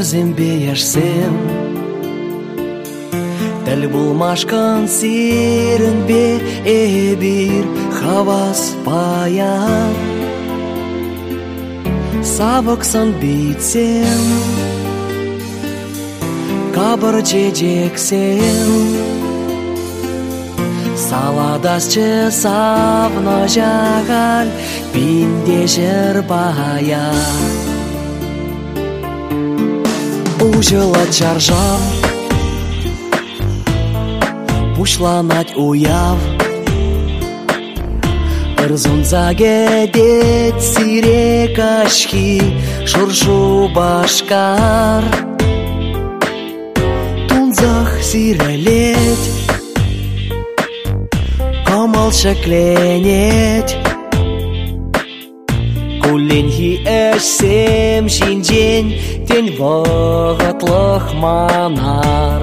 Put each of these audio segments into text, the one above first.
зембеешсем. Дәл булмашкан сиренбе бир хавас паян. Сабықсан битсем, кабыр жежексем. Саладасчы савно жағал пиндешер бая. Ужылат жаржам, пушланать уяв. Ырзунзагедет сирекашки шуршу башкар. Тунзах сирелеть, камал шекленеть. Куленхи эшсем шинжен тень вағытлық манар.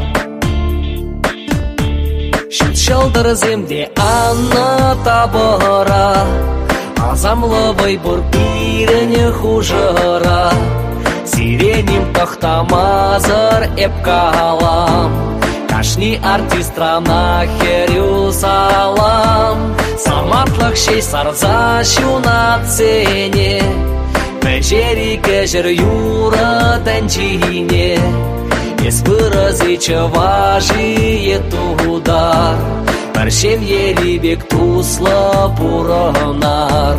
Шалдыр земде анна табора, азамлы бур пирене хужыра. Сиреним тохтамазыр эп калам, кашни артистрана херю салам. Саматлық шей сарза шуна цене, пәжері кәжір юра тәнчине. Ес выразычы важие тудар, Пәршем елибек туслы пуранар.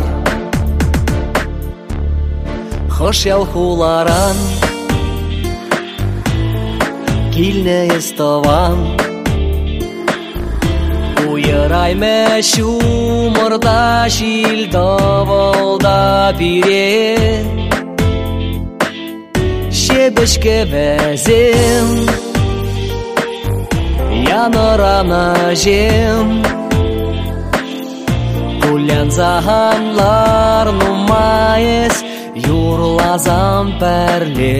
Хош ял хуларан, килне естован. Уйырай мәшу мұрда шилді волда бире. Шебішке бәзем, янырана жем. Кулян зағанлар нумайыз, юрлазам пәрле.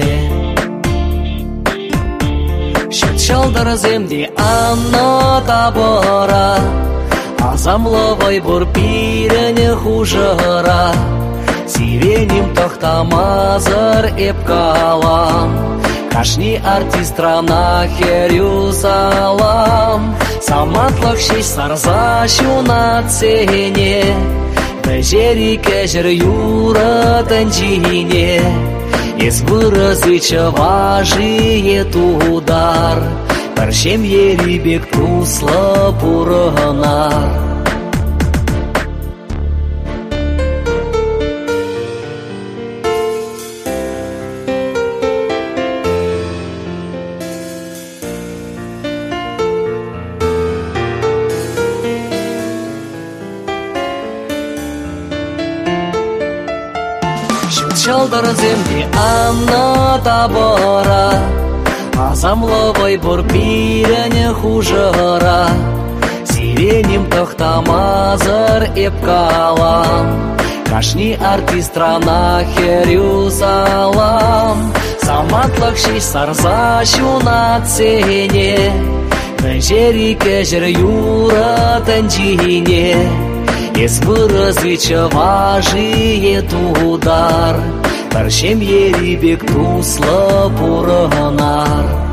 Шет шалдар земде анна табора, азамлы бур пирене хужыра. Сиреним тохтамазыр эп калам, кашни артистрана херю салам. Саматлық шей сарза шуна цене, пәжері кәжір юра тәнчине. Ес выразычы важие тудар, Пәршем елибек туслы пуранар. Шалдар земде анна табора, азамлы бур пирене хужыра. Сиреним тохтамазыр эп калам, кашни артистрана херю салам. Саматлық шей сарза шуна цене, пәжері кәжір юра тәнчине. Ес выразычы важие тудар, Пәршем елибек туслы пуранар.